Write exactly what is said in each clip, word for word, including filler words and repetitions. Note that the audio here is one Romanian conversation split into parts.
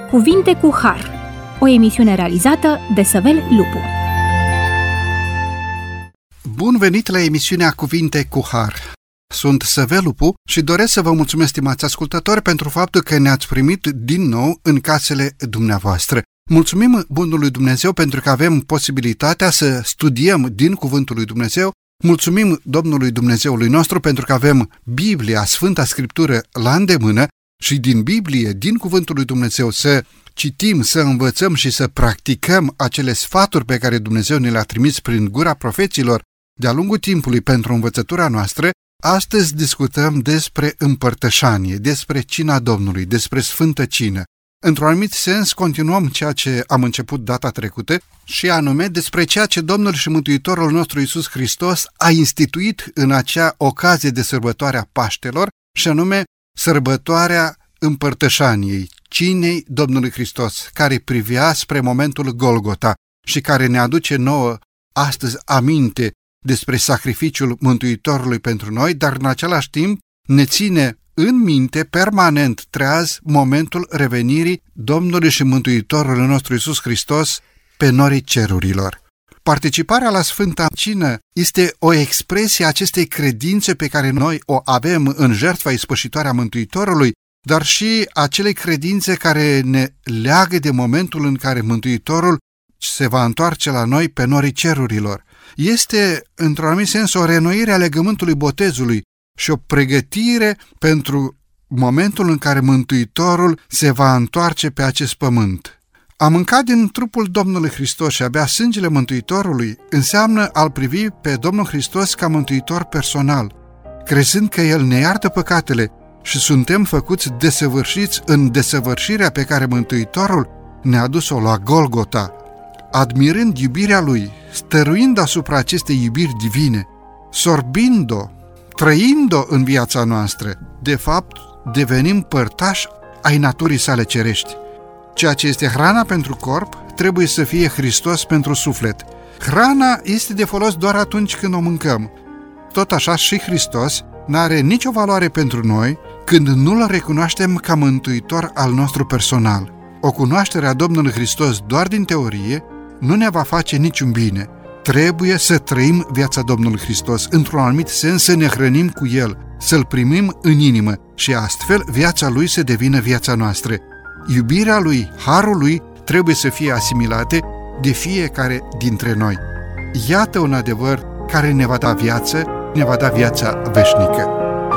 Cuvinte cu Har, o emisiune realizată de Săvel Lupu. Bun venit la emisiunea Cuvinte cu Har. Sunt Săvel Lupu și doresc să vă mulțumesc, stimați ascultători, pentru faptul că ne-ați primit din nou în casele dumneavoastră. Mulțumim bunului Dumnezeu pentru că avem posibilitatea să studiem din Cuvântul lui Dumnezeu. Mulțumim Domnului Dumnezeului nostru pentru că avem Biblia, Sfânta Scriptură, la îndemână și din Biblie, din Cuvântul lui Dumnezeu, să citim, să învățăm și să practicăm acele sfaturi pe care Dumnezeu ne le-a trimis prin gura profeților de-a lungul timpului pentru învățătura noastră. Astăzi discutăm despre împărtășanie, despre cina Domnului, despre Sfântă Cină. Într-un anumit sens, continuăm ceea ce am început data trecută și anume despre ceea ce Domnul și Mântuitorul nostru Iisus Hristos a instituit în acea ocazie de sărbătoare a Paștelor, și anume sărbătoarea împărtășaniei, cinei Domnului Hristos, care privea spre momentul Golgota și care ne aduce nouă astăzi aminte despre sacrificiul Mântuitorului pentru noi, dar în același timp ne ține în minte permanent treaz momentul revenirii Domnului și Mântuitorului nostru Iisus Hristos pe norii cerurilor. Participarea la Sfânta Cină este o expresie a acestei credințe pe care noi o avem în jertfa ispășitoare a Mântuitorului, dar și acelei credințe care ne leagă de momentul în care Mântuitorul se va întoarce la noi pe norii cerurilor. Este, într-un anumit sens, o reînnoire a legământului botezului și o pregătire pentru momentul în care Mântuitorul se va întoarce pe acest pământ. A mânca din trupul Domnului Hristos și a bea sângele Mântuitorului înseamnă a-L privi pe Domnul Hristos ca mântuitor personal, crezând că El ne iartă păcatele și suntem făcuți desăvârșiți în desăvârșirea pe care Mântuitorul ne-a dus-o la Golgota, admirând iubirea Lui, stăruind asupra acestei iubiri divine, sorbind-o, trăind-o în viața noastră. De fapt, devenim părtași ai naturii sale cerești. Ceea ce este hrana pentru corp trebuie să fie Hristos pentru suflet. Hrana este de folos doar atunci când o mâncăm. Tot așa și Hristos n-are nicio valoare pentru noi când nu-L recunoaștem ca mântuitor al nostru personal. O cunoaștere a Domnului Hristos doar din teorie nu ne va face niciun bine. Trebuie să trăim viața Domnului Hristos, într-un anumit sens să ne hrănim cu El, să-L primim în inimă și astfel viața Lui să devină viața noastră. Iubirea Lui, harul Lui trebuie să fie asimilate de fiecare dintre noi. Iată un adevăr care ne va da viață, ne va da viața veșnică.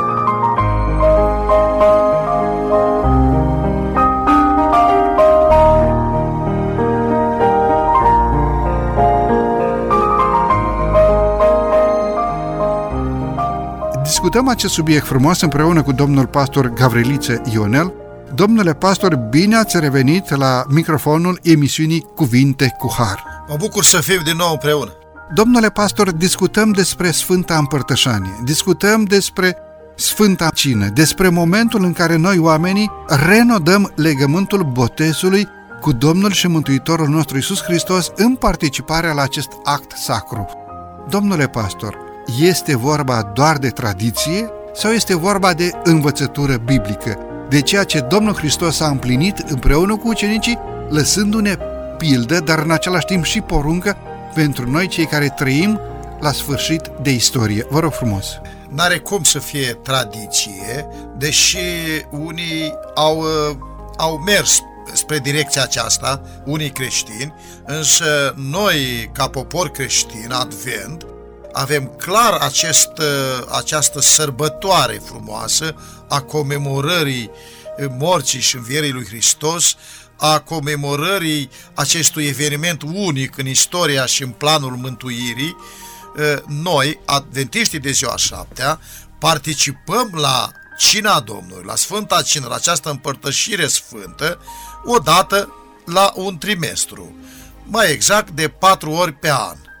Discutăm acest subiect frumos împreună cu domnul pastor Gavriliță Ionel. Domnule pastor, bine ați revenit la microfonul emisiunii Cuvinte cu Har. Mă bucur să fim din nou împreună. Domnule pastor, discutăm despre Sfânta Împărtășanie, discutăm despre Sfânta Cină, despre momentul în care noi oamenii renodăm legământul botezului cu Domnul și Mântuitorul nostru Iisus Hristos în participarea la acest act sacru. Domnule pastor, este vorba doar de tradiție sau este vorba de învățătură biblică, de ceea ce Domnul Hristos a împlinit împreună cu ucenicii, lăsându-ne pildă, dar în același timp și poruncă pentru noi cei care trăim la sfârșit de istorie? Vă rog frumos. N-are cum să fie tradiție, deși unii au, au mers spre direcția aceasta, unii creștini, însă noi, ca popor creștin, advent, avem clar acest, această sărbătoare frumoasă a comemorării morții și învierii lui Hristos, a comemorării acestui eveniment unic în istoria și în planul mântuirii. Noi, adventiștii de ziua șaptea, participăm la cina Domnului, la Sfânta Cină, la această împărtășire sfântă, odată la un trimestru, mai exact de patru ori pe an.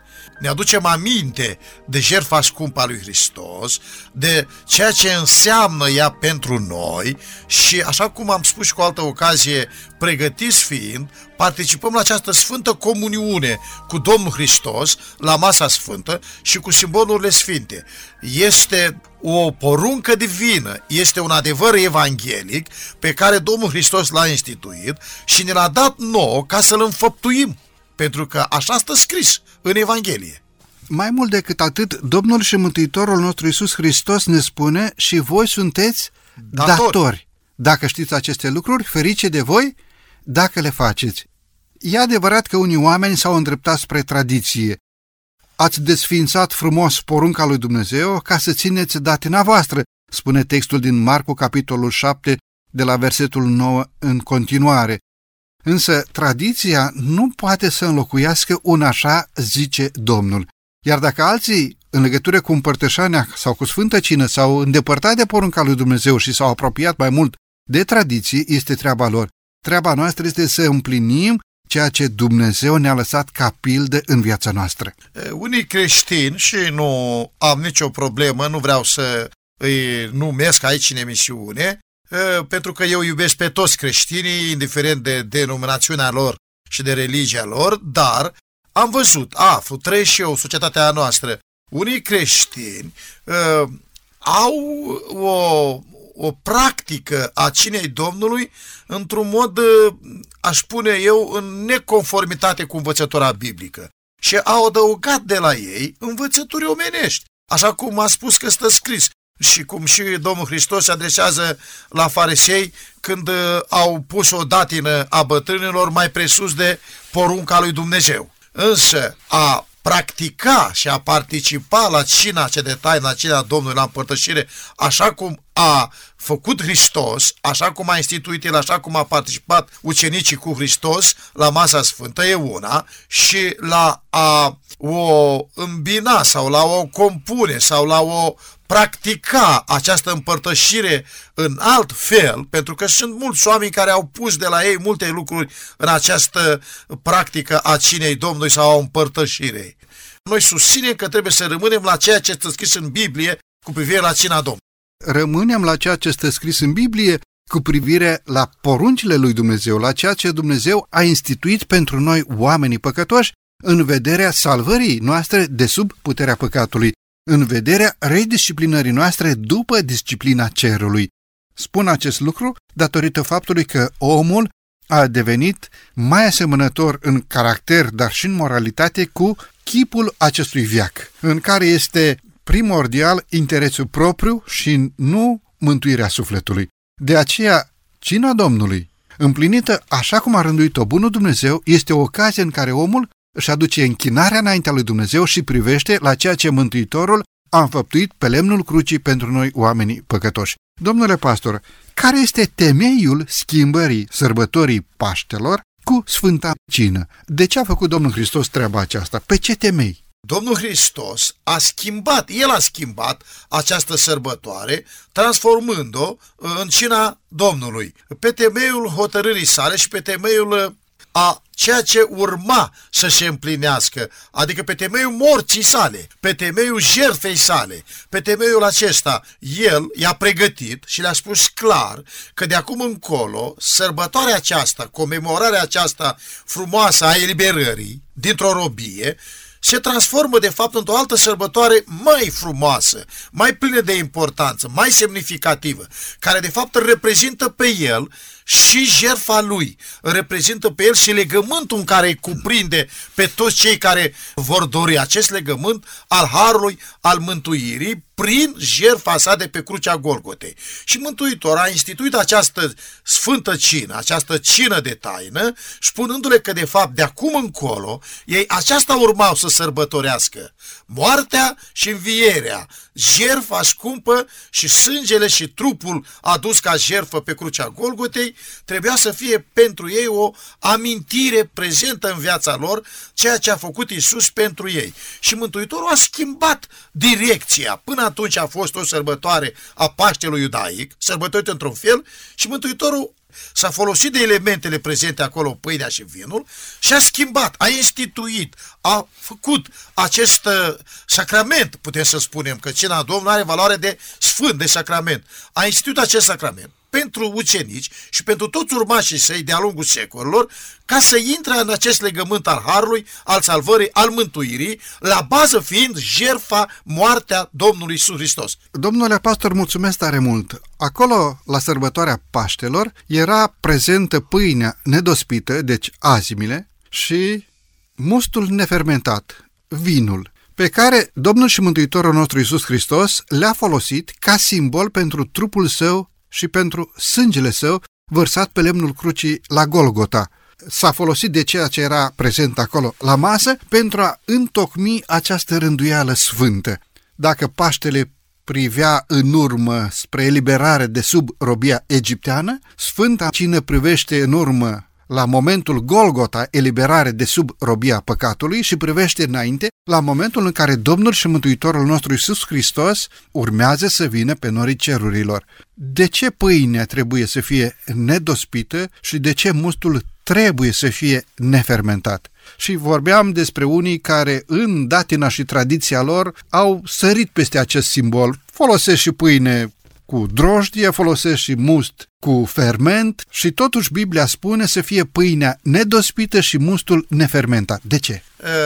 ne aducem aminte de jertfa scumpă a lui Hristos, de ceea ce înseamnă ea pentru noi și, așa cum am spus și cu altă ocazie, pregătiți fiind, participăm la această sfântă comuniune cu Domnul Hristos, la masa sfântă și cu simbolurile sfinte. Este o poruncă divină, este un adevăr evanghelic pe care Domnul Hristos l-a instituit și ne l-a dat nouă ca să-l înfăptuim, pentru că așa stă scris în Evanghelie. Mai mult decât atât, Domnul și Mântuitorul nostru Iisus Hristos ne spune: și voi sunteți datori. datori. Dacă știți aceste lucruri, ferice de voi dacă le faceți. E adevărat că unii oameni s-au îndreptat spre tradiție. Ați desființat frumos porunca lui Dumnezeu ca să țineți datina voastră, spune textul din Marcu, capitolul șapte, de la versetul nouă în continuare. Însă tradiția nu poate să înlocuiască un așa zice Domnul. Iar dacă alții, în legătură cu împărtășania sau cu Sfântă Cină, s-au îndepărtat de porunca lui Dumnezeu și s-au apropiat mai mult de tradiții, este treaba lor. Treaba noastră este să împlinim ceea ce Dumnezeu ne-a lăsat ca pildă în viața noastră. Unii creștini, și nu am nicio problemă, nu vreau să îi numesc aici în emisiune, pentru că eu iubesc pe toți creștinii, indiferent de denominațiunea lor și de religia lor, dar am văzut, aflu, trăiesc și eu, societatea noastră, unii creștini uh, au o, o practică a cinei Domnului într-un mod, uh, aș spune eu, în neconformitate cu învățătura biblică și au adăugat de la ei învățături omenești, așa cum a spus că stă scris. Și cum și Domnul Hristos se adresează la farisei când uh, au pus o datină a bătrânilor mai presus de porunca lui Dumnezeu. Însă a practica și a participa la cina ce de taină, la cina Domnului, la împărtășire, așa cum a făcut Hristos, așa cum a instituit El, așa cum a participat ucenicii cu Hristos la masa sfântă, e una, și la a o îmbina sau la o compune sau la o practica această împărtășire în alt fel, pentru că sunt mulți oameni care au pus de la ei multe lucruri în această practică a cinei Domnului sau a împărtășirei. Noi susținem că trebuie să rămânem la ceea ce este scris în Biblie cu privire la cina Domnului. Rămânem la ceea ce este scris în Biblie cu privire la poruncile lui Dumnezeu, la ceea ce Dumnezeu a instituit pentru noi, oamenii păcătoși, în vederea salvării noastre de sub puterea păcatului, în vederea redisciplinării noastre după disciplina cerului. Spun acest lucru datorită faptului că omul a devenit mai asemănător în caracter, dar și în moralitate, cu chipul acestui veac, în care este primordial interesul propriu și nu mântuirea sufletului. De aceea, cina Domnului, împlinită așa cum a rânduit-o bunul Dumnezeu, este o ocazie în care omul își aduce închinarea înaintea lui Dumnezeu și privește la ceea ce Mântuitorul a înfăptuit pe lemnul crucii pentru noi, oamenii păcătoși. Domnule pastor, care este temeiul schimbării sărbătorii Paștelor cu Sfânta Cină? De ce a făcut Domnul Hristos treaba aceasta? Pe ce temei? Domnul Hristos a schimbat, El a schimbat această sărbătoare, transformând-o în cina Domnului, pe temeiul hotărârii sale și pe temeiul a ceea ce urma să se împlinească, adică pe temeiul morții sale, pe temeiul jertfei sale. Pe temeiul acesta, El i-a pregătit și le-a spus clar că de acum încolo, sărbătoarea aceasta, comemorarea aceasta frumoasă a eliberării dintr-o robie, se transformă de fapt într-o altă sărbătoare mai frumoasă, mai plină de importanță, mai semnificativă, care de fapt îl reprezintă pe El și jertfa Lui, îl reprezintă pe El și legământul în care îi cuprinde pe toți cei care vor dori acest legământ al harului, al mântuirii, prin jertfa sa de pe crucea Golgotei. Și Mântuitor a instituit această sfântă cină, această cină de taină, spunându-le că de fapt de acum încolo ei aceasta urmau să sărbătorească: moartea și învierea, jertfa scumpă și sângele și trupul adus ca jertfă pe crucea Golgotei trebuia să fie pentru ei o amintire prezentă în viața lor, ceea ce a făcut Iisus pentru ei. Și Mântuitorul a schimbat direcția. Până atunci a fost o sărbătoare a Paștelui iudaic, sărbătorită într-un fel, și Mântuitorul s-a folosit de elementele prezente acolo, pâinea și vinul, și a schimbat, a instituit, a făcut acest uh, sacrament, putem să spunem că cina Domnului are valoare de sfânt, de sacrament. A instituit acest sacrament pentru ucenici și pentru toți urmașii săi de-a lungul secolilor, ca să intre în acest legământ al harului, al salvării, al mântuirii, la bază fiind jertfa, moartea Domnului Iisus Hristos. Domnule pastor, mulțumesc tare mult. Acolo, la sărbătoarea Paștelor, era prezentă pâinea nedospită, deci azimile, și mustul nefermentat, vinul, pe care Domnul și Mântuitorul nostru Iisus Hristos le-a folosit ca simbol pentru trupul său și pentru sângele său vărsat pe lemnul crucii la Golgota. S-a folosit de ceea ce era prezent acolo la masă pentru a întocmi această rânduială sfântă. Dacă Paștele privea în urmă spre eliberare de sub robia egipteană, Sfânta Cină privește în urmă la momentul Golgota, eliberare de sub robia păcatului, și privește înainte la momentul în care Domnul și Mântuitorul nostru Iisus Hristos urmează să vină pe norii cerurilor. De ce pâinea trebuie să fie nedospită și de ce mustul trebuie să fie nefermentat? Și vorbeam despre unii care în datina și tradiția lor au sărit peste acest simbol. Folosesc și pâine cu drojdie, folosesc și must cu ferment și totuși Biblia spune să fie pâinea nedospită și mustul nefermentat. De ce?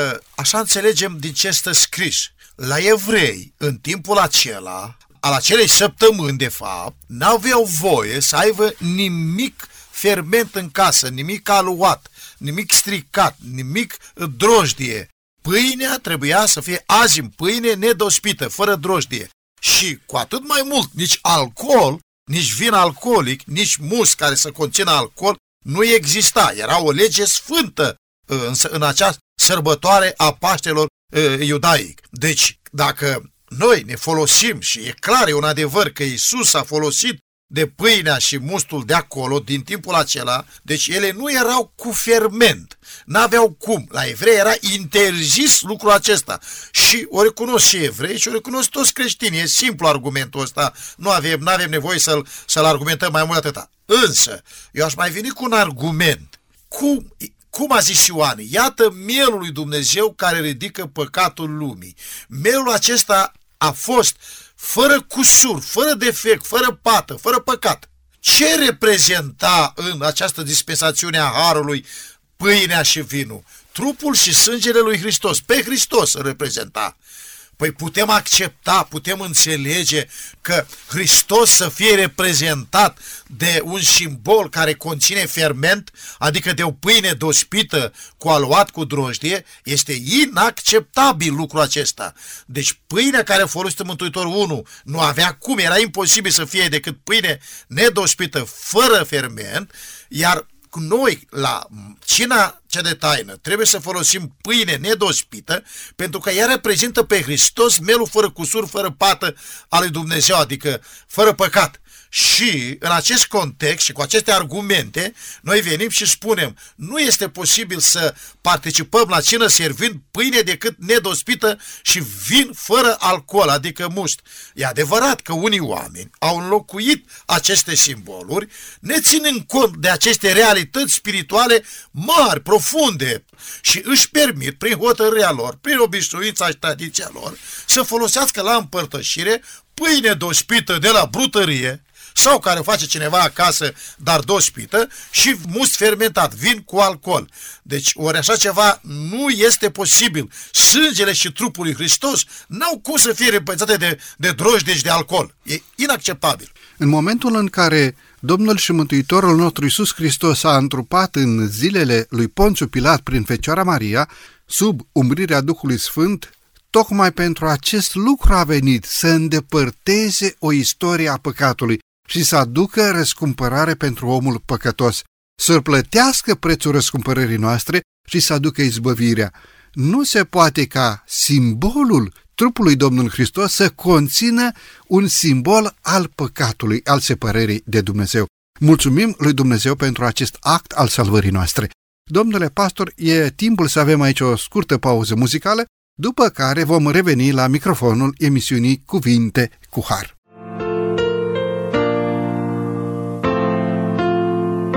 Așa înțelegem din ce stă scris. La evrei, în timpul acela, al acelei săptămâni de fapt, n-aveau voie să aibă nimic ferment în casă, nimic aluat, nimic stricat, nimic drojdie. Pâinea trebuia să fie azim, pâine nedospită, fără drojdie. Și cu atât mai mult, nici alcool, nici vin alcoolic, nici must care să conțină alcool nu exista. Era o lege sfântă în, în acea sărbătoare a Paștelor uh, iudaic. Deci, dacă noi ne folosim, și e clar, e un adevăr că Iisus a folosit de pâinea și mustul de acolo, din timpul acela, deci ele nu erau cu ferment, n-aveau cum. La evrei era interzis lucrul acesta și o recunosc și evrei și o recunosc toți creștinii. E simplu argumentul ăsta, nu avem, n-avem nevoie să-l, să-l argumentăm mai mult atâta. Însă, eu aș mai veni cu un argument. Cum, cum a zis Ioan, iată mielul lui Dumnezeu care ridică păcatul lumii. Mielul acesta a fost fără cusur, fără defect, fără pată, fără păcat. Ce reprezenta în această dispensațiune a harului pâinea și vinul? Trupul și sângele lui Hristos. Pe Hristos îl reprezenta. Păi putem accepta, putem înțelege că Hristos să fie reprezentat de un simbol care conține ferment, adică de o pâine dospită cu aluat cu drojdie, este inacceptabil lucrul acesta. Deci pâinea care a folosit Mântuitorul unu nu avea cum, era imposibil să fie decât pâine nedospită fără ferment, iar noi, la cina cea de taină, trebuie să folosim pâine nedospită, pentru că ea reprezintă pe Hristos, melul fără cusur, fără pată al lui Dumnezeu, adică fără păcat. Și în acest context și cu aceste argumente, noi venim și spunem, nu este posibil să participăm la cină servind pâine decât nedospită și vin fără alcool, adică must. E adevărat că unii oameni au înlocuit aceste simboluri, ne ținând cont de aceste realități spirituale mari, profunde, și își permit, prin hotărârea lor, prin obișnuința și tradiția lor, să folosească la împărtășire pâine dospită de la brutărie, sau care face cineva acasă, dar dospită, și must fermentat, vin cu alcool. Deci, ori așa ceva nu este posibil. Sângele și trupul lui Hristos n-au cum să fie reprezentate de, de drojdie și de alcool. E inacceptabil. În momentul în care Domnul și Mântuitorul nostru Iisus Hristos a întrupat în zilele lui Ponțiu Pilat prin Fecioara Maria, sub umbrirea Duhului Sfânt, tocmai pentru acest lucru a venit, să îndepărteze o istorie a păcatului și să aducă răscumpărare pentru omul păcătos, să plătească prețul răscumpărării noastre și să aducă izbăvirea. Nu se poate ca simbolul trupului Domnului Hristos să conțină un simbol al păcatului, al separării de Dumnezeu. Mulțumim lui Dumnezeu pentru acest act al salvării noastre. Domnule pastor, e timpul să avem aici o scurtă pauză muzicală, după care vom reveni la microfonul emisiunii Cuvinte cu Har.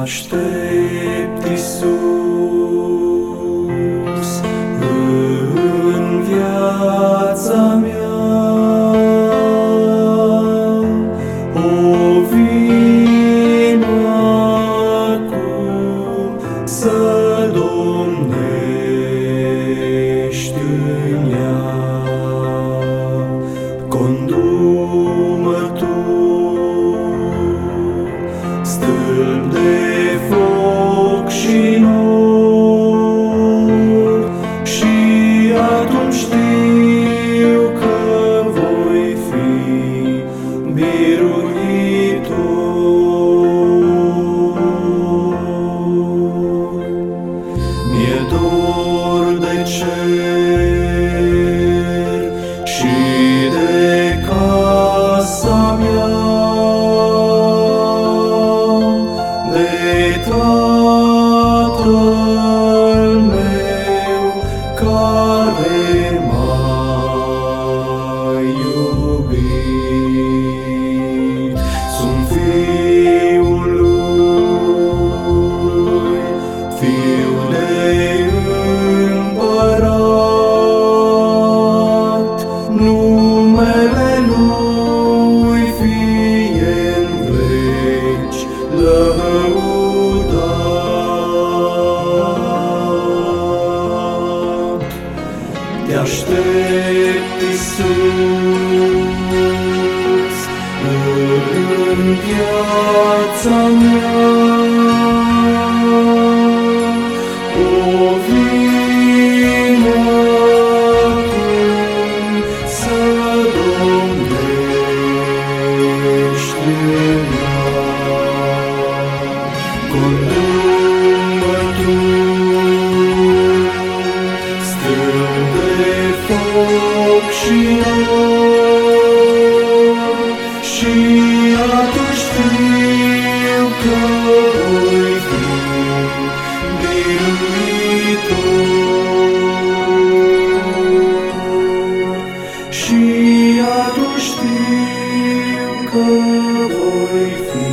aștept, Iisus, în viața mea. O vino acum să domnești în ea. Condu-mă Tu, stâlp de foc și nor, și atunci știu că voi fi biruitor. Mi-e dor de cer și de casa mea, de Tatăl meu care m-a iubit. Sunt fiul lui, fiu de împărat, numele lui fie în veci lăudat. Te aștept, Iisus, în viața mea. O vino acum să domnești în ea. Condu-mă Tu, stâlp de foc și nor, și atunci știu că voi fi biruitor. Și atunci știu că voi fi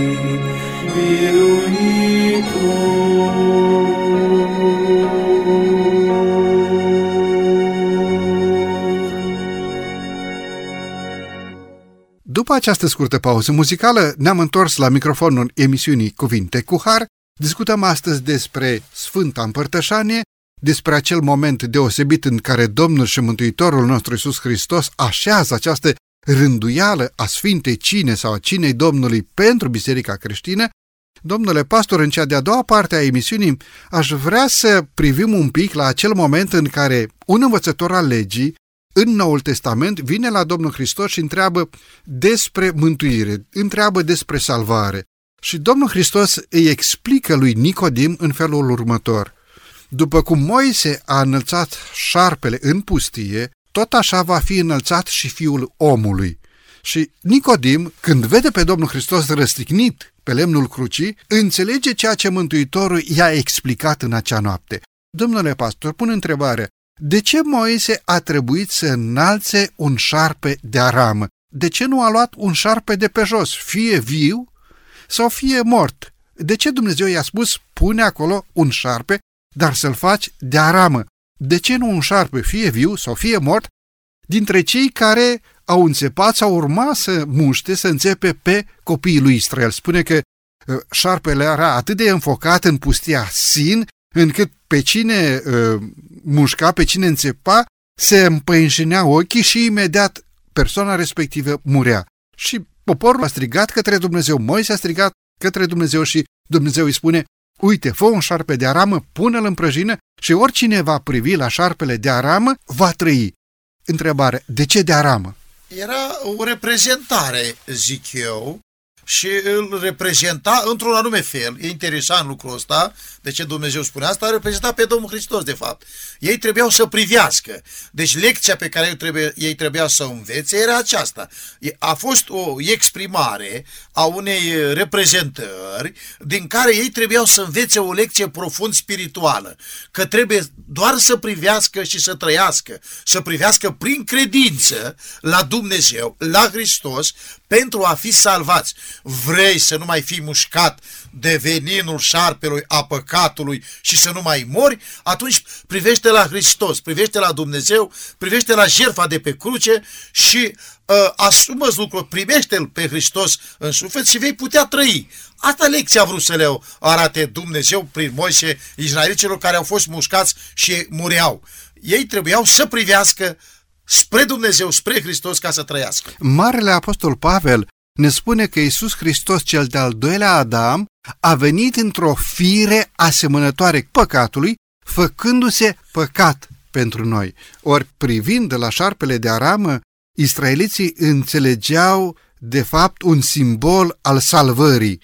biruitor. După această scurtă pauză muzicală, ne-am întors la microfonul emisiunii Cuvinte cu Har. Discutăm astăzi despre Sfânta Împărtășanie, despre acel moment deosebit în care Domnul și Mântuitorul nostru Iisus Hristos așează această rânduială a Sfintei Cine sau a Cinei Domnului pentru Biserica creștină. Domnule pastor, în cea de-a doua parte a emisiunii aș vrea să privim un pic la acel moment în care un învățător al legii în Noul Testament vine la Domnul Hristos și întreabă despre mântuire, întreabă despre salvare. Și Domnul Hristos îi explică lui Nicodim în felul următor: după cum Moise a înălțat șarpele în pustie, tot așa va fi înălțat și Fiul omului. Și Nicodim, când vede pe Domnul Hristos răstignit pe lemnul crucii, înțelege ceea ce Mântuitorul i-a explicat în acea noapte. Domnule pastor, pun întrebarea: de ce Moise a trebuit să înalțe un șarpe de aramă? De ce nu a luat un șarpe de pe jos, fie viu sau fie mort? De ce Dumnezeu i-a spus, pune acolo un șarpe, dar să-l faci de aramă? De ce nu un șarpe, fie viu sau fie mort, dintre cei care au înțepat sau urma să muște, să înțepe pe copiii lui Israel? Spune că uh, șarpele era atât de înfocat în pustia Sin, încât pe cine uh, mușca, pe cine înțepa, se împăinșinea ochii și imediat persoana respectivă murea. Și poporul a strigat către Dumnezeu, Moise a strigat către Dumnezeu și Dumnezeu îi spune: uite, fă un șarpe de aramă, pune-l în prăjină și oricine va privi la șarpele de aramă va trăi. Întrebare: de ce de aramă? Era o reprezentare, zic eu, și îl reprezenta într-un anume fel. E interesant lucrul ăsta, de ce Dumnezeu spune asta, reprezenta pe Domnul Hristos, de fapt. Ei trebuiau să privească. Deci lecția pe care ei, trebuie, ei trebuia să o învețe era aceasta. A fost o exprimare a unei reprezentări din care ei trebuiau să învețe o lecție profund spirituală. Că trebuie doar să privească și să trăiască, să privească prin credință la Dumnezeu, la Hristos, pentru a fi salvați. Vrei să nu mai fii mușcat de veninul șarpelui, a păcatului și să nu mai mori? Atunci privește la Hristos, privește la Dumnezeu, privește la jertfa de pe cruce și uh, asumă-ți lucrul, primește-L pe Hristos în suflet și vei putea trăi. Asta lecția a vrut să le arate Dumnezeu prin Moise izraeliților care au fost mușcați și mureau. Ei trebuiau să privească spre Dumnezeu, spre Hristos, ca să trăiască. Marele apostol Pavel ne spune că Iisus Hristos, cel de-al doilea Adam, a venit într-o fire asemănătoare păcatului, făcându-se păcat pentru noi. Ori privind la șarpele de aramă, israeliții înțelegeau de fapt un simbol al salvării.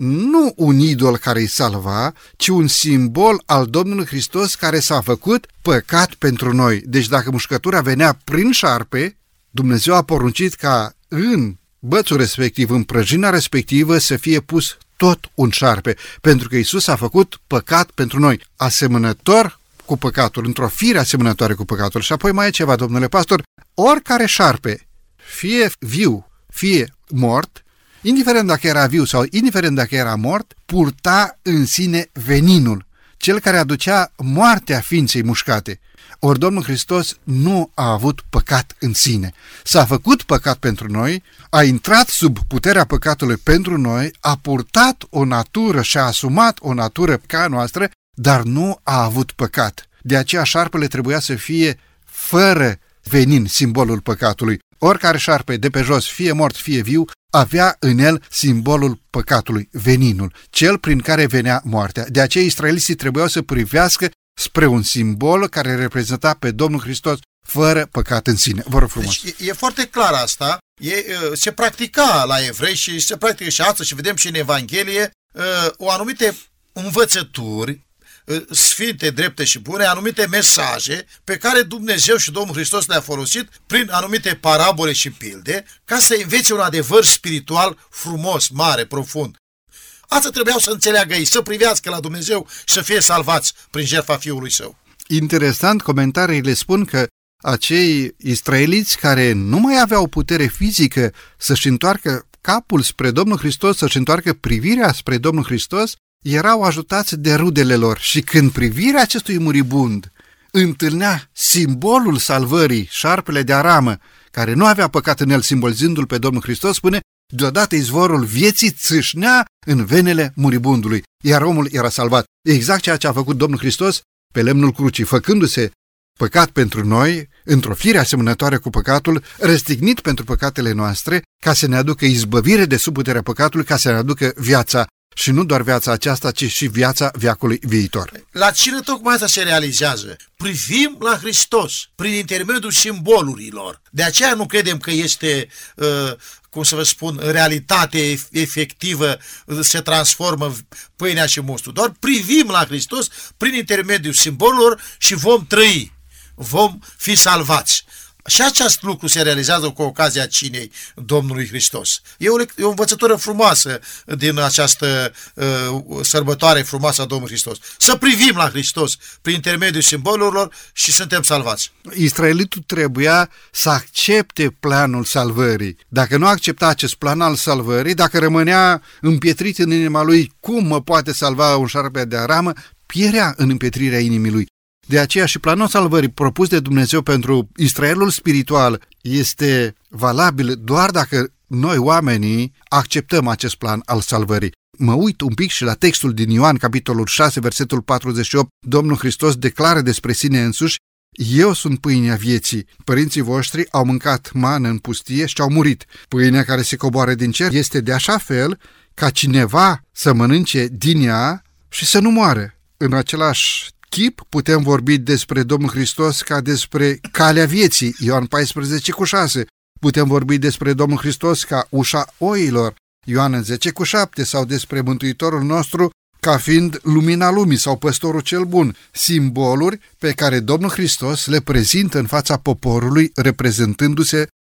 Nu un idol care îi salva, ci un simbol al Domnului Hristos care s-a făcut păcat pentru noi. Deci dacă mușcătura venea prin șarpe, Dumnezeu a poruncit ca în bățul respectiv, în prăjina respectivă, să fie pus tot un șarpe, pentru că Iisus a făcut păcat pentru noi, asemănător cu păcatul, într-o fire asemănătoare cu păcatul. Și apoi mai e ceva, domnule pastor, oricare șarpe, fie viu, fie mort, indiferent dacă era viu sau indiferent dacă era mort, purta în sine veninul, cel care aducea moartea ființei mușcate. Ori Domnul Hristos nu a avut păcat în sine. S-a făcut păcat pentru noi, a intrat sub puterea păcatului pentru noi, a purtat o natură și a asumat o natură ca a noastră, dar nu a avut păcat. De aceea șarpele trebuia să fie fără venin, simbolul păcatului. Oricare șarpe de pe jos, fie mort, fie viu, avea în el simbolul păcatului, veninul, cel prin care venea moartea. De aceea israeliții trebuiau să privească spre un simbol care reprezenta pe Domnul Hristos fără păcat în sine. Vă rog frumos. Deci, e, e foarte clar asta. E, se practica la evrei și se practică și astăzi și vedem și în Evanghelie o anumite învățături sfinte, drepte și bune, anumite mesaje pe care Dumnezeu și Domnul Hristos le-a folosit prin anumite parabole și pilde ca să învețe un adevăr spiritual frumos, mare, profund. Asta trebuiau să înțeleagă ei, să privească la Dumnezeu și să fie salvați prin jertfa Fiului Său. Interesant, comentariile spun că acei israeliți care nu mai aveau putere fizică să-și întoarcă capul spre Domnul Hristos, să-și întoarcă privirea spre Domnul Hristos, erau ajutați de rudele lor și când privirea acestui muribund întâlnea simbolul salvării, șarpele de aramă, care nu avea păcat în el, simbolizându-l pe Domnul Hristos, spune, deodată izvorul vieții țâșnea în venele muribundului, iar omul era salvat. Exact ceea ce a făcut Domnul Hristos pe lemnul crucii, făcându-se păcat pentru noi, într-o fire asemănătoare cu păcatul, răstignit pentru păcatele noastre, ca să ne aducă izbăvire de sub puterea păcatului, ca să ne aducă viața. Și nu doar viața aceasta, ci și viața veacului viitor. La cină tocmai asta se realizează. Privim la Hristos prin intermediul simbolurilor. De aceea nu credem că este, uh, cum să vă spun, realitate efectivă, se transformă pâinea și mustul. Doar privim la Hristos prin intermediul simbolurilor și vom trăi, vom fi salvați. Și acest lucru se realizează cu ocazia cinei Domnului Hristos. E o, e o învățătură frumoasă din această uh, sărbătoare frumoasă a Domnului Hristos. Să privim la Hristos prin intermediul simbolurilor și suntem salvați. Israelitul trebuia să accepte planul salvării. Dacă nu accepta acest plan al salvării, dacă rămânea împietrit în inima lui, cum mă poate salva un șarpe de aramă, pierea în împietrirea inimii lui. De aceea și planul salvării propus de Dumnezeu pentru Israelul spiritual este valabil doar dacă noi oamenii acceptăm acest plan al salvării. Mă uit un pic și la textul din Ioan, capitolul șase, versetul patruzeci și opt. Domnul Hristos declară despre sine însuși: eu sunt pâinea vieții. Părinții voștri au mâncat mană în pustie și au murit. Pâinea care se coboară din cer este de așa fel ca cineva să mănânce din ea și să nu moară. În același chip putem vorbi despre Domnul Hristos ca despre calea vieții, Ioan paisprezece cu șase. Putem vorbi despre Domnul Hristos ca ușa oilor, Ioan zece cu șapte, sau despre Mântuitorul nostru ca fiind lumina lumii sau păstorul cel bun, simboluri pe care Domnul Hristos le prezintă în fața poporului, reprezentându-se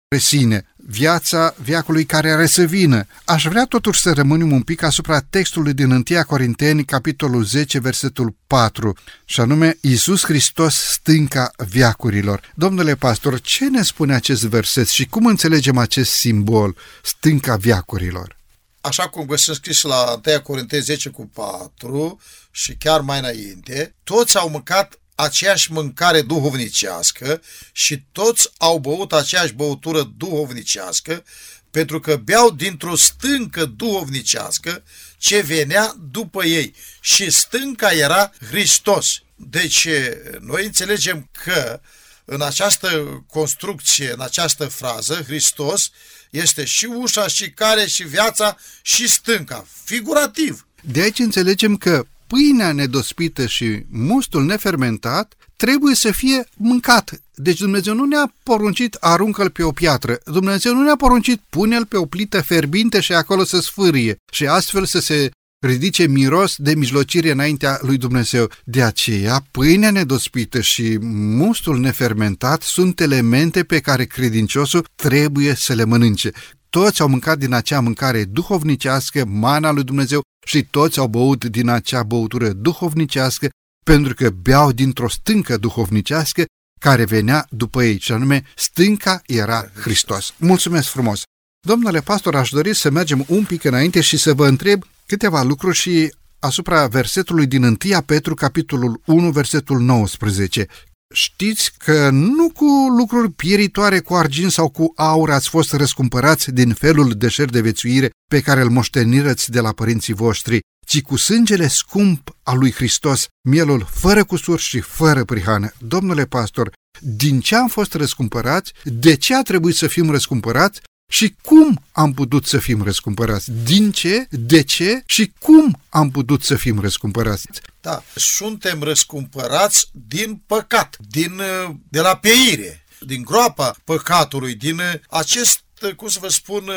sine, viața veacului care are să vină. Aș vrea totuși să rămânem un pic asupra textului din întâi Corinteni, capitolul zece, versetul patru, și anume Iisus Hristos, stânca veacurilor. Domnule pastor, ce ne spune acest verset și cum înțelegem acest simbol, stânca veacurilor? Așa cum găsim scris la întâi Corinteni zece cu patru și chiar mai înainte, toți au mâncat aceeași mâncare duhovnicească și toți au băut aceeași băutură duhovnicească, pentru că beau dintr-o stâncă duhovnicească ce venea după ei. Și stânca era Hristos. Deci noi înțelegem că în această construcție, în această frază, Hristos este și ușa, și care, și viața, și stânca. Figurativ. De aici înțelegem că pâinea nedospită și mustul nefermentat trebuie să fie mâncat. Deci Dumnezeu nu ne-a poruncit aruncă-l pe o piatră. Dumnezeu nu ne-a poruncit pune-l pe o plită fierbinte și acolo să sfârie și astfel să se ridice miros de mijlocire înaintea lui Dumnezeu. De aceea, pâinea nedospită și mustul nefermentat sunt elemente pe care credinciosul trebuie să le mănânce. Toți au mâncat din acea mâncare duhovnicească, mana lui Dumnezeu, și toți au băut din acea băutură duhovnicească, pentru că beau dintr-o stâncă duhovnicească care venea după ei, și anume stânca era Hristos. Mulțumesc frumos! Domnule pastor, aș dori să mergem un pic înainte și să vă întreb câteva lucruri și asupra versetului din întâi Petru, capitolul unu, versetul nouăsprezece. Știți că nu cu lucruri pieritoare, cu argint sau cu aur ați fost răscumpărați din felul de șer de viețuire pe care îl moștenirăți de la părinții voștri, ci cu sângele scump al lui Hristos, mielul fără cusur și fără prihană. Domnule pastor, din ce am fost răscumpărați, de ce a trebuit să fim răscumpărați și cum am putut să fim răscumpărați? Din ce, de ce și cum am putut să fim răscumpărați? Da, suntem răscumpărați din păcat, din, de la peire, din groapa păcatului, din acest, cum să vă spun,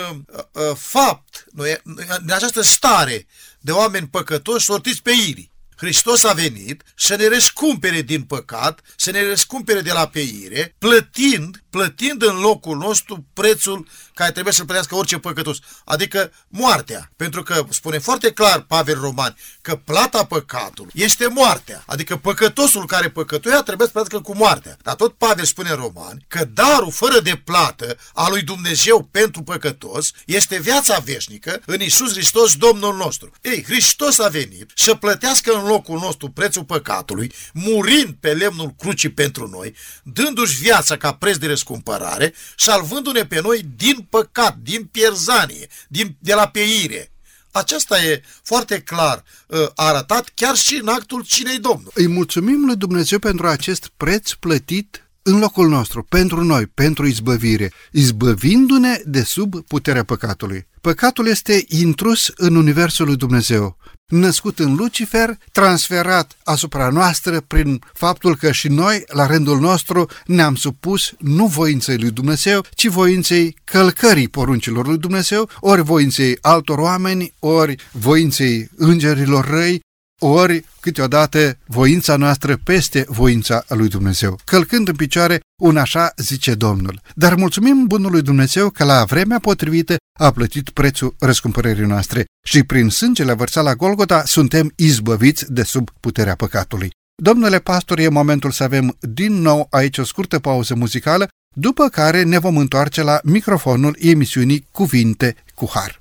fapt, din această stare de oameni păcătoși sortiți pe irii. Hristos a venit să ne răscumpere din păcat, să ne răscumpere de la peire, plătind, plătind în locul nostru prețul care trebuie să-l plătească orice păcătos, adică moartea. Pentru că spune foarte clar Pavel Roman că plata păcatului este moartea, adică păcătosul care păcătuia trebuie să plătească cu moartea. Dar tot Pavel spune în Roman că darul fără de plată a lui Dumnezeu pentru păcătos este viața veșnică în Iisus Hristos Domnul nostru. Ei, Hristos a venit să plătească în locul nostru prețul păcatului, murind pe lemnul crucii pentru noi, dându-și viața ca preț de răscumpărare, salvându-ne pe noi din păcat, din pierzanie, din, de la peire. Aceasta e foarte clar uh, arătat chiar și în actul cinei Domnului. Îi mulțumim lui Dumnezeu pentru acest preț plătit în locul nostru, pentru noi, pentru izbăvire, izbăvindu-ne de sub puterea păcatului. Păcatul este intrus în universul lui Dumnezeu, născut în Lucifer, transferat asupra noastră prin faptul că și noi, la rândul nostru, ne-am supus nu voinței lui Dumnezeu, ci voinței călcării poruncilor lui Dumnezeu, ori voinței altor oameni, ori voinței îngerilor răi, ori câteodată voința noastră peste voința lui Dumnezeu, călcând în picioare un așa zice Domnul. Dar mulțumim bunului Dumnezeu că la vremea potrivită a plătit prețul răscumpărării noastre și prin sângele vărsat la Golgota suntem izbăviți de sub puterea păcatului. Domnule pastor, e momentul să avem din nou aici o scurtă pauză muzicală, după care ne vom întoarce la microfonul emisiunii Cuvinte cu Har.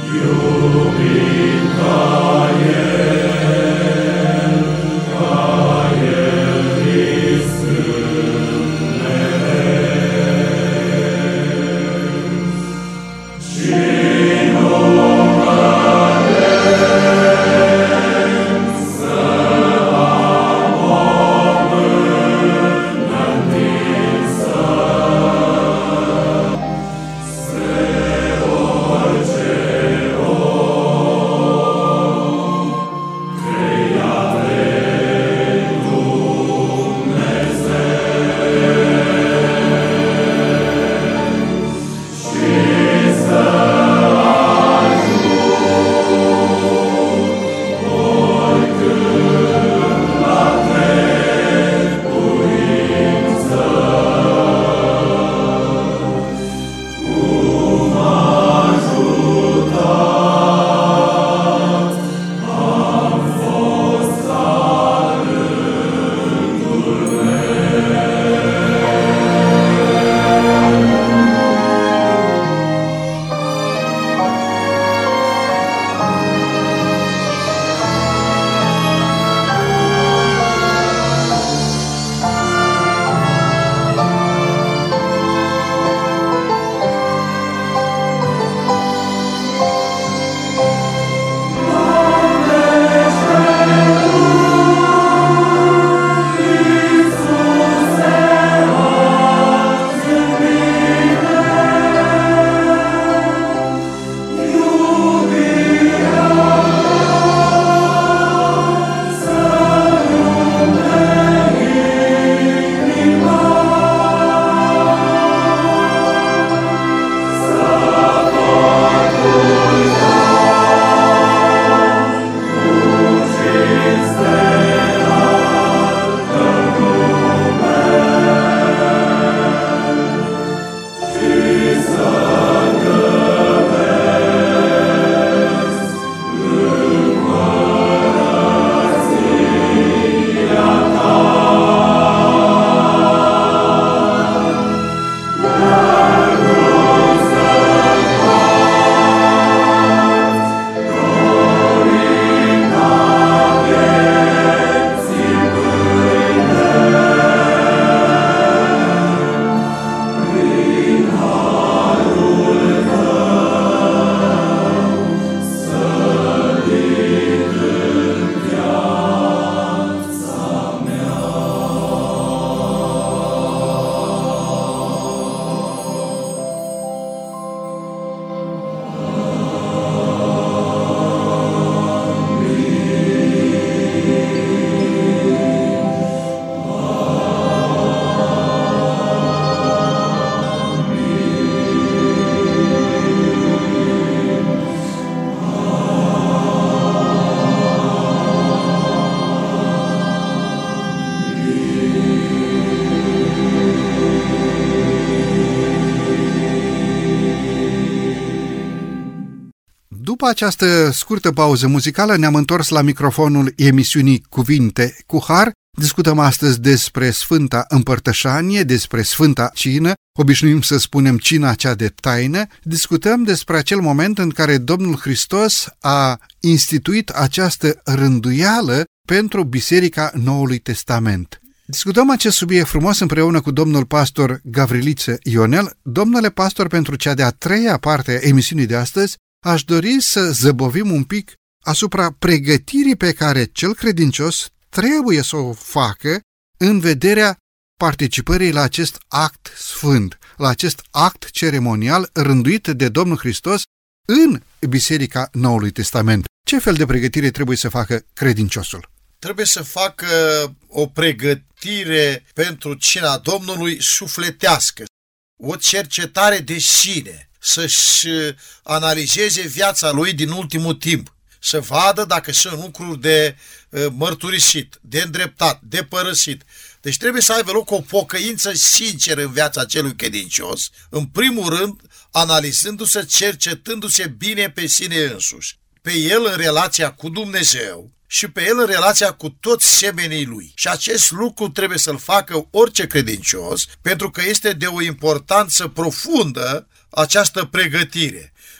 După această scurtă pauză muzicală ne-am întors la microfonul emisiunii Cuvinte cu Har. Discutăm astăzi despre Sfânta Împărtășanie, despre Sfânta Cină, obișnuim să spunem cina cea de taină. Discutăm despre acel moment în care Domnul Hristos a instituit această rânduială pentru Biserica Noului Testament. Discutăm acest subiect frumos împreună cu domnul pastor Gavriliță Ionel. Domnule pastor, pentru cea de-a treia parte a emisiunii de astăzi, aș dori să zăbovim un pic asupra pregătirii pe care cel credincios trebuie să o facă în vederea participării la acest act sfânt, la acest act ceremonial rânduit de Domnul Hristos în Biserica Noului Testament. Ce fel de pregătire trebuie să facă credinciosul? Trebuie să facă o pregătire pentru cina Domnului sufletească, o cercetare de sine, să-și analizeze viața lui din ultimul timp, să vadă dacă sunt lucruri de mărturisit, de îndreptat, de părăsit. Deci trebuie să aibă loc o pocăință sinceră în viața celui credincios, în primul rând analizându-se, cercetându-se bine pe sine însuși, pe el în relația cu Dumnezeu și pe el în relația cu toți semenii lui. Și acest lucru trebuie să-l facă orice credincios, pentru că este de o importanță profundă această pregătire.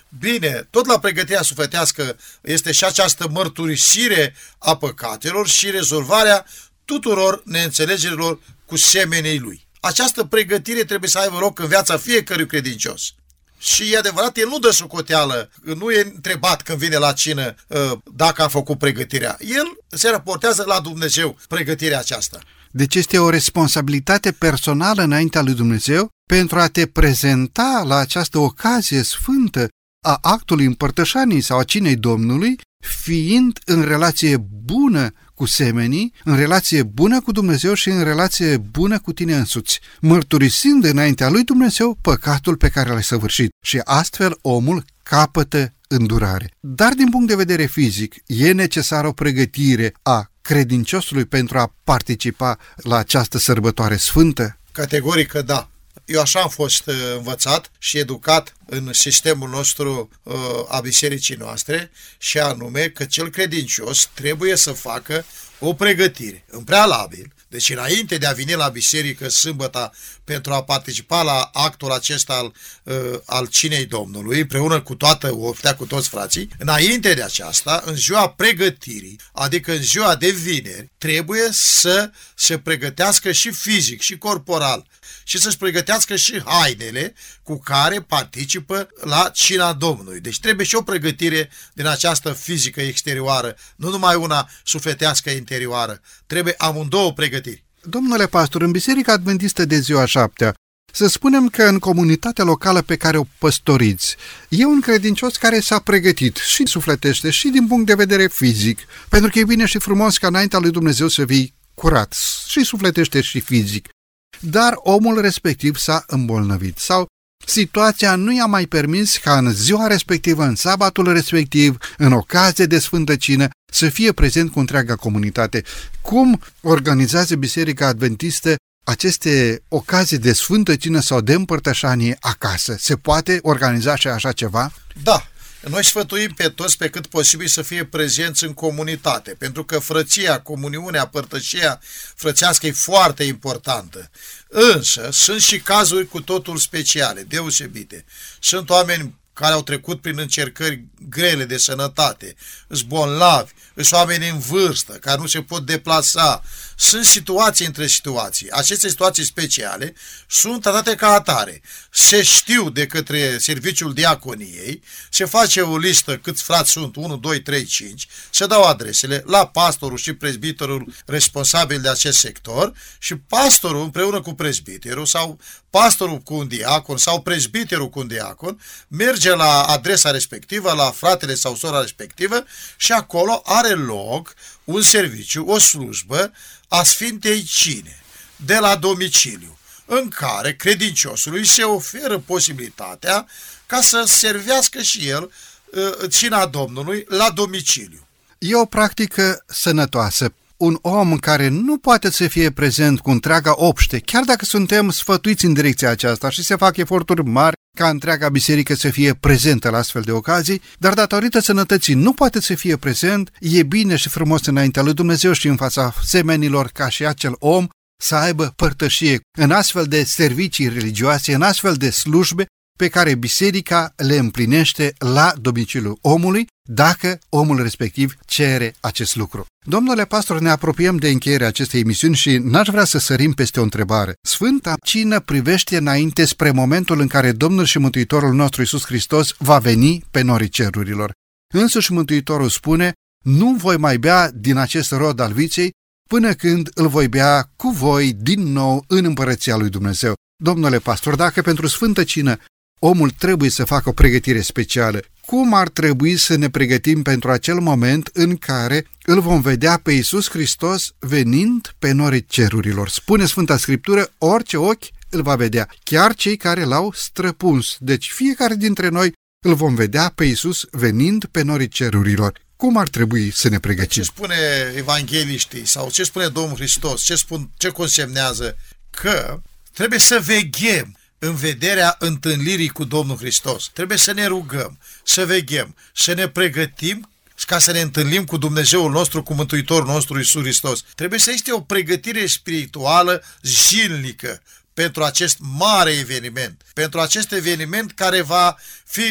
Bine, tot la pregătirea sufletească este și această mărturisire a păcatelor și rezolvarea tuturor neînțelegerilor cu semenii lui. Această pregătire trebuie să aibă loc în viața fiecărui credincios. Și e adevărat, el nu dă socoteală, nu e întrebat când vine la cină dacă a făcut pregătirea. El se raportează la Dumnezeu pregătirea aceasta. Deci este o responsabilitate personală înaintea lui Dumnezeu pentru a te prezenta la această ocazie sfântă a actului împărtășanii sau a cinei Domnului, fiind în relație bună cu semenii, în relație bună cu Dumnezeu și în relație bună cu tine însuți, mărturisind înaintea lui Dumnezeu păcatul pe care l-ai săvârșit și astfel omul capătă îndurare. Dar din punct de vedere fizic, e necesară o pregătire a credinciosului pentru a participa la această sărbătoare sfântă? Categorică da. Eu așa am fost uh, învățat și educat în sistemul nostru uh, a bisericii noastre, și anume că cel credincios trebuie să facă o pregătire în prealabil. Deci înainte de a veni la biserică sâmbăta pentru a participa la actul acesta al, uh, al cinei Domnului, împreună cu toată oftea, cu toți frații, înainte de aceasta, în ziua pregătirii, adică în ziua de vineri, trebuie să se pregătească și fizic, și corporal, și să-și pregătească și hainele cu care participă la cina Domnului. Deci trebuie și o pregătire din această fizică exterioară, nu numai una sufletească interioară. Trebuie amândouă pregătiri. Domnule pastor, în Biserica Adventistă de ziua șaptea, să spunem că în comunitatea locală pe care o păstoriți, e un credincios care s-a pregătit și sufletește și din punct de vedere fizic, pentru că e bine și frumos ca înaintea lui Dumnezeu să vii curat și sufletește și fizic. Dar omul respectiv s-a îmbolnăvit sau situația nu i-a mai permis ca în ziua respectivă, în sabatul respectiv, în ocazie de Sfântă Cină, să fie prezent cu întreaga comunitate. Cum organizează Biserica Adventistă aceste ocazii de Sfântă Cină sau de împărtășanie acasă? Se poate organiza și așa ceva? Da. Noi sfătuim pe toți pe cât posibil să fie prezenți în comunitate, pentru că frăția, comuniunea, părtășia frățească e foarte importantă. Însă sunt și cazuri cu totul speciale, deosebite. Sunt oameni care au trecut prin încercări grele de sănătate, îs bolnavi, îs oameni în vârstă, care nu se pot deplasa. Sunt situații între situații. Aceste situații speciale sunt tratate ca atare. Se știu de către serviciul diaconiei, se face o listă câți frați sunt, unu, doi, trei, cinci, se dau adresele la pastorul și prezbiterul responsabil de acest sector și pastorul împreună cu prezbiterul sau pastorul cu un diacon sau prezbiterul cu un diacon merge la adresa respectivă, la fratele sau sora respectivă și acolo are loc un serviciu, o slujbă a Sfintei Cine, de la domiciliu, în care credinciosului se oferă posibilitatea ca să servească și el uh, cina Domnului la domiciliu. E o practică sănătoasă. Un om care nu poate să fie prezent cu întreaga obște, chiar dacă suntem sfătuiți în direcția aceasta și se fac eforturi mari ca întreaga biserică să fie prezentă la astfel de ocazii, dar datorită sănătății nu poate să fie prezent, e bine și frumos înaintea lui Dumnezeu și în fața semenilor ca și acel om să aibă părtășie în astfel de servicii religioase, în astfel de slujbe pe care biserica le împlinește la domiciliul omului, dacă omul respectiv cere acest lucru. Domnule pastor, ne apropiem de încheierea acestei emisiuni și n-aș vrea să sărim peste o întrebare. Sfânta Cină privește înainte spre momentul în care Domnul și Mântuitorul nostru Iisus Hristos va veni pe norii cerurilor. Însuși Mântuitorul spune, nu voi mai bea din acest rod al viței până când îl voi bea cu voi din nou în împărăția lui Dumnezeu. Domnule pastor, dacă pentru Sfântă Cină omul trebuie să facă o pregătire specială, cum ar trebui să ne pregătim pentru acel moment în care îl vom vedea pe Iisus Hristos venind pe norii cerurilor? Spune Sfânta Scriptură, orice ochi îl va vedea, chiar cei care l-au străpuns. Deci fiecare dintre noi îl vom vedea pe Iisus venind pe norii cerurilor. Cum ar trebui să ne pregătim? Ce spune evangheliștii sau ce spune Domnul Hristos? Ce, spun, ce consemnează? Că trebuie să veghem în vederea întâlnirii cu Domnul Hristos. Trebuie să ne rugăm, să veghem, să ne pregătim ca să ne întâlnim cu Dumnezeul nostru, cu Mântuitorul nostru Iisus Hristos. Trebuie să existe o pregătire spirituală zilnică pentru acest mare eveniment, pentru acest eveniment care va fi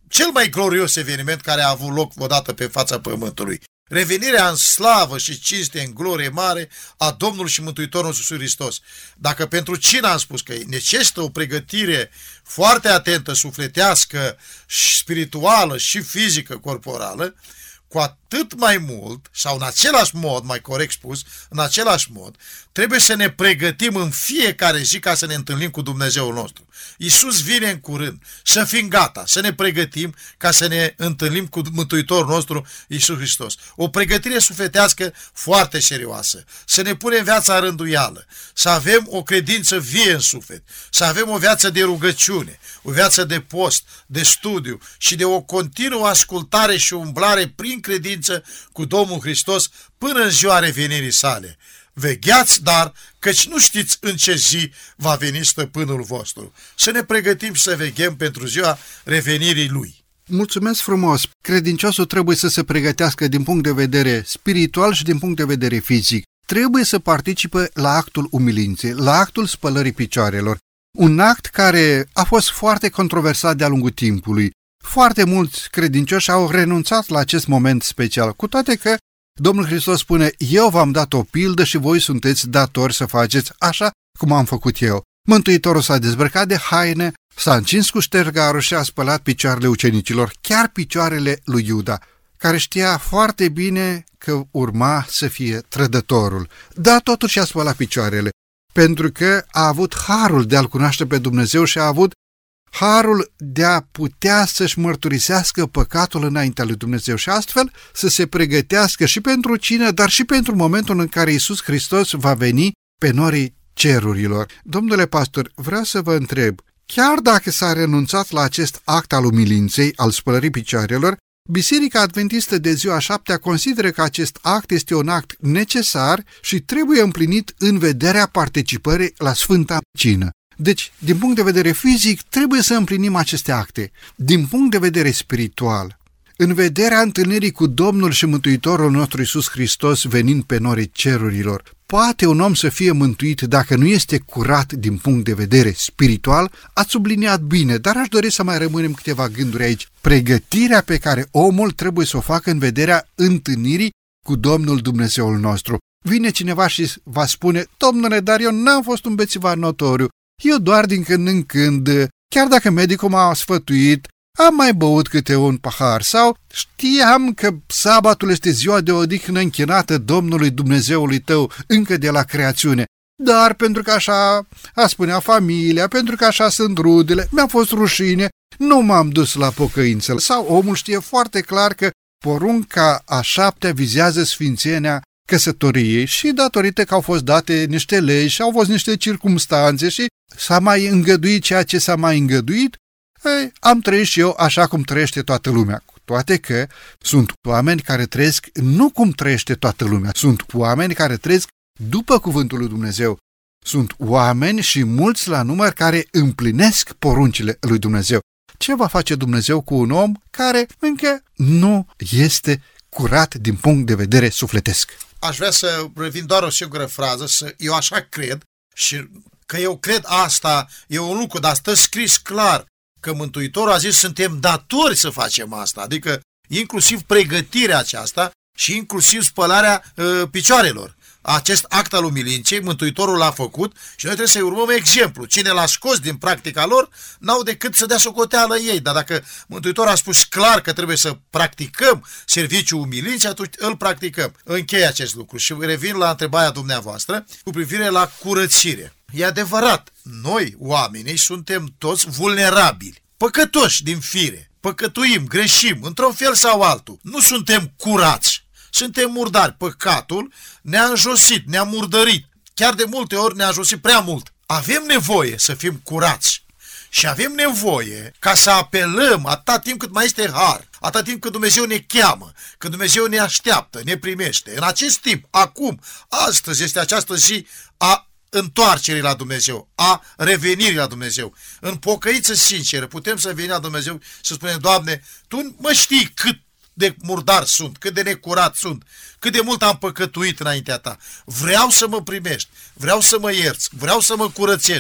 cel mai glorios eveniment care a avut loc odată pe fața pământului. Revenirea în slavă și cinste, în glorie mare a Domnului și Mântuitorul Iisus Hristos. Dacă pentru cină am spus că necesită o pregătire foarte atentă, sufletească, și spirituală și fizică, corporală, cu atât mai mult, sau în același mod, mai corect spus, în același mod, trebuie să ne pregătim în fiecare zi ca să ne întâlnim cu Dumnezeul nostru. Iisus vine în curând, să fim gata, să ne pregătim ca să ne întâlnim cu Mântuitorul nostru, Iisus Hristos. O pregătire sufletească foarte serioasă, să ne punem viața în rânduială, să avem o credință vie în suflet, să avem o viață de rugăciune, o viață de post, de studiu și de o continuă ascultare și umblare prin credință cu Domnul Hristos până în ziua revenirii sale. Vegheați, dar, căci nu știți în ce zi va veni stăpânul vostru. Să ne pregătim să veghem pentru ziua revenirii Lui. Mulțumesc frumos! Credinciosul trebuie să se pregătească din punct de vedere spiritual și din punct de vedere fizic. Trebuie să participe la actul umilinței, la actul spălării picioarelor. Un act care a fost foarte controversat de-a lungul timpului. Foarte mulți credincioși au renunțat la acest moment special, cu toate că Domnul Hristos spune, eu v-am dat o pildă și voi sunteți datori să faceți așa cum am făcut eu. Mântuitorul s-a dezbrăcat de haine, s-a încins cu ștergarul și a spălat picioarele ucenicilor, chiar picioarele lui Iuda, care știa foarte bine că urma să fie trădătorul. Dar totuși a spălat picioarele, pentru că a avut harul de a-L cunoaște pe Dumnezeu și a avut harul de a putea să-și mărturisească păcatul înaintea lui Dumnezeu și astfel să se pregătească și pentru cină, dar și pentru momentul în care Iisus Hristos va veni pe norii cerurilor. Domnule pastor, vreau să vă întreb, chiar dacă s-a renunțat la acest act al umilinței, al spălării picioarelor, Biserica Adventistă de ziua șaptea consideră că acest act este un act necesar și trebuie împlinit în vederea participării la Sfânta Cină. Deci, din punct de vedere fizic, trebuie să împlinim aceste acte. Din punct de vedere spiritual, în vederea întâlnirii cu Domnul și Mântuitorul nostru Iisus Hristos venind pe norii cerurilor, poate un om să fie mântuit dacă nu este curat din punct de vedere spiritual? Ați subliniat bine, dar aș dori să mai rămânem câteva gânduri aici. Pregătirea pe care omul trebuie să o facă în vederea întâlnirii cu Domnul Dumnezeul nostru. Vine cineva și va spune, Domnule, dar eu n-am fost un bețivar notoriu. Eu doar din când în când, chiar dacă medicul m-a sfătuit, am mai băut câte un pahar sau știam că sabatul este ziua de odihnă închinată Domnului Dumnezeului tău încă de la creațiune. Dar pentru că așa a spunea familia, pentru că așa sunt rudele, mi-a fost rușine, nu m-am dus la pocăință. Sau omul știe foarte clar că porunca a șaptea vizează sfințenia căsătoriei și datorită că au fost date niște legi și au fost niște circumstanțe și s-a mai îngăduit ceea ce s-a mai îngăduit, ei, am trăit și eu așa cum trăiește toată lumea. Cu toate că sunt oameni care trăiesc nu cum trăiește toată lumea, sunt oameni care trăiesc după cuvântul lui Dumnezeu. Sunt oameni și mulți la număr care împlinesc poruncile lui Dumnezeu. Ce va face Dumnezeu cu un om care încă nu este curat din punct de vedere sufletesc? Aș vrea să revin doar o singură frază, să, eu așa cred și că eu cred asta, e un lucru, dar stă scris clar că Mântuitorul a zis suntem datori să facem asta, adică inclusiv pregătirea aceasta și inclusiv spălarea uh, picioarelor. Acest act al umilinței, Mântuitorul l-a făcut și noi trebuie să-i urmăm exemplu. Cine l-a scos din practica lor, n-au decât să dea socoteală ei. Dar dacă Mântuitorul a spus clar că trebuie să practicăm serviciul umilinței, atunci îl practicăm. Închei acest lucru și revin la întrebarea dumneavoastră cu privire la curățire. E adevărat, noi, oamenii, suntem toți vulnerabili, păcătoși din fire. Păcătuim, greșim, într-un fel sau altul. Nu suntem curați. Suntem murdari. Păcatul ne-a înjosit, ne-a murdărit. Chiar de multe ori ne-a înjosit prea mult. Avem nevoie să fim curați și avem nevoie ca să apelăm atâta timp cât mai este har, atâta timp cât Dumnezeu ne cheamă, când Dumnezeu ne așteaptă, ne primește. În acest timp, acum, astăzi este această zi a întoarcerii la Dumnezeu, a revenirii la Dumnezeu. În pocăință sinceră putem să venim la Dumnezeu și să spunem, Doamne, Tu mă știi cât de murdar sunt, cât de necurat sunt, cât de mult am păcătuit înaintea Ta. Vreau să mă primești, vreau să mă ierți, vreau să mă curățești.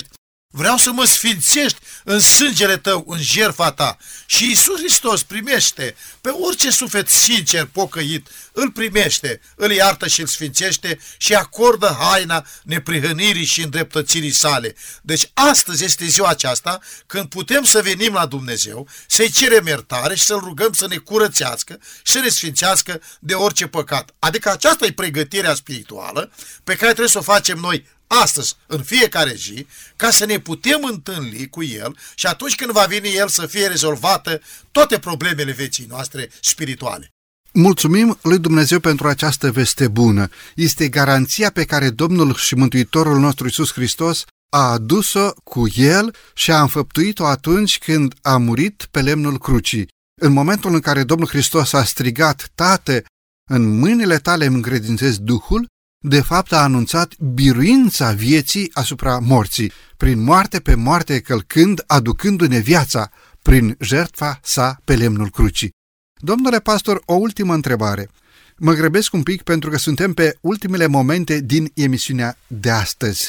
Vreau să mă sfințești în sângele tău, în jertfa ta. Și Iisus Hristos primește pe orice suflet sincer, pocăit, îl primește, îl iartă și îl sfințește și acordă haina neprihănirii și îndreptățirii sale. Deci astăzi este ziua aceasta când putem să venim la Dumnezeu, să-i cerem iertare și să-L rugăm să ne curățească și să ne sfințească de orice păcat. Adică aceasta e pregătirea spirituală pe care trebuie să o facem noi astăzi, în fiecare zi, ca să ne putem întâlni cu El și atunci când va veni El să fie rezolvată toate problemele vieții noastre spirituale. Mulțumim lui Dumnezeu pentru această veste bună. Este garanția pe care Domnul și Mântuitorul nostru Iisus Hristos a adus-o cu El și a înfăptuit-o atunci când a murit pe lemnul crucii. În momentul în care Domnul Hristos a strigat: Tată, în mâinile tale îmi încredințez Duhul, de fapt a anunțat biruința vieții asupra morții, prin moarte pe moarte călcând, aducându-ne viața prin jertfa sa pe lemnul crucii. Domnule pastor, o ultimă întrebare. Mă grăbesc un pic pentru că suntem pe ultimele momente din emisiunea de astăzi.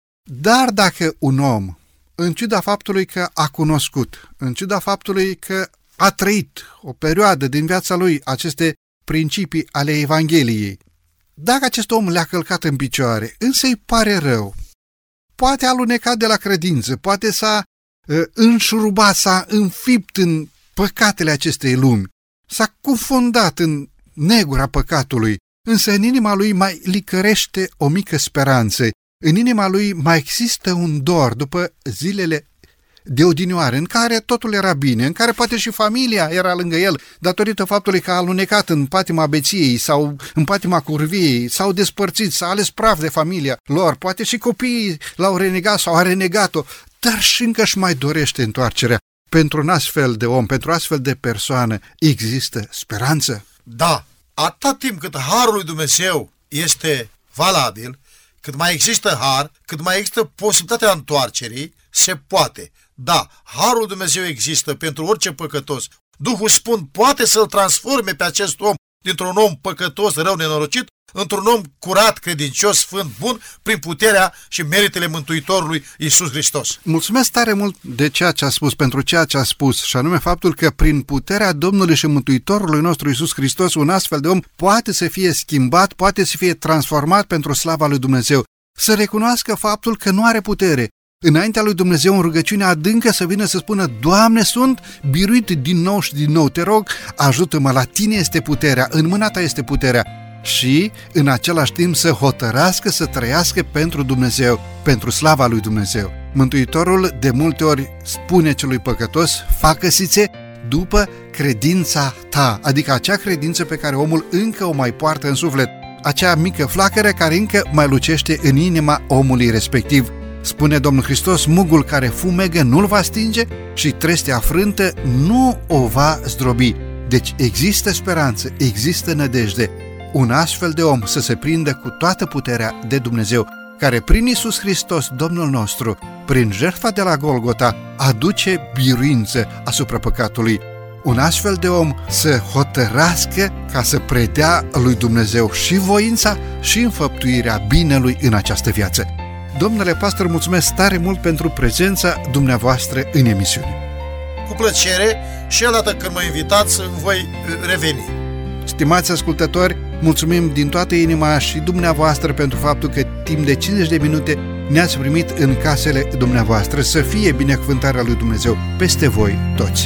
Dar dacă un om, în ciuda faptului că a cunoscut, în ciuda faptului că a trăit o perioadă din viața lui aceste principii ale Evangheliei, dacă acest om le-a călcat în picioare, însă îi pare rău, poate a alunecat de la credință, poate s-a uh, înșurubat, s-a înfipt în păcatele acestei lumi, s-a cufundat în negura păcatului, însă în inima lui mai licărește o mică speranță, în inima lui mai există un dor după zilele de odinioară, în care totul era bine, în care poate și familia era lângă el, datorită faptului că a alunecat în patima beției sau în patima curviei, s-au despărțit, s-a ales praf de familia lor, poate și copiii l-au renegat sau a renegat-o, dar și încă își mai dorește întoarcerea. Pentru un astfel de om, pentru astfel de persoană, există speranță? Da, atât timp cât harul lui Dumnezeu este valabil, cât mai există har, cât mai există posibilitatea întoarcerii, se poate. Da, harul Dumnezeu există pentru orice păcătos. Duhul Sfânt poate să-l transforme pe acest om dintr-un om păcătos, rău, nenorocit, într-un om curat, credincios, sfânt, bun, prin puterea și meritele Mântuitorului Iisus Hristos. Mulțumesc tare mult de ceea ce a spus, pentru ceea ce a spus, și anume faptul că prin puterea Domnului și Mântuitorului nostru Iisus Hristos, un astfel de om poate să fie schimbat, poate să fie transformat pentru slava lui Dumnezeu. Să recunoască faptul că nu are putere. Înaintea lui Dumnezeu, în rugăciune adâncă, să vină să spună: Doamne, sunt biruit din nou și din nou, te rog, ajută-mă, la tine este puterea, în mâna ta este puterea. Și în același timp să hotărască să trăiască pentru Dumnezeu, pentru slava lui Dumnezeu. Mântuitorul de multe ori spune celui păcătos: facă-ți-ți după credința ta, adică acea credință pe care omul încă o mai poartă în suflet, acea mică flacără care încă mai lucește în inima omului respectiv. Spune Domnul Hristos: mugul care fumegă nu-l va stinge și trestea frântă nu o va zdrobi. Deci există speranță, există nădejde. Un astfel de om să se prindă cu toată puterea de Dumnezeu, care prin Iisus Hristos, Domnul nostru, prin jertfa de la Golgota, aduce biruință asupra păcatului. Un astfel de om să hotărască ca să predea lui Dumnezeu și voința și înfăptuirea binelui în această viață. Domnule pastor, mulțumesc tare mult pentru prezența dumneavoastră în emisiune. Cu plăcere, și odată când mă invitați, voi reveni. Stimați ascultători, mulțumim din toată inima și dumneavoastră pentru faptul că timp de cincizeci de minute ne-ați primit în casele dumneavoastră. Să fie binecuvântarea lui Dumnezeu peste voi toți.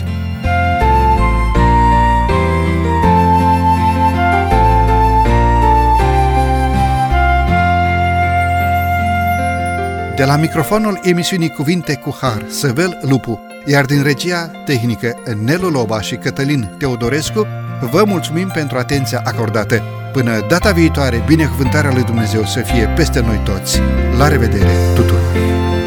De la microfonul emisiunii Cuvinte cu Har, Săvel Lupu, iar din regia tehnică Nelu Loba și Cătălin Teodorescu, vă mulțumim pentru atenția acordată. Până data viitoare, binecuvântarea lui Dumnezeu să fie peste noi toți. La revedere tuturor!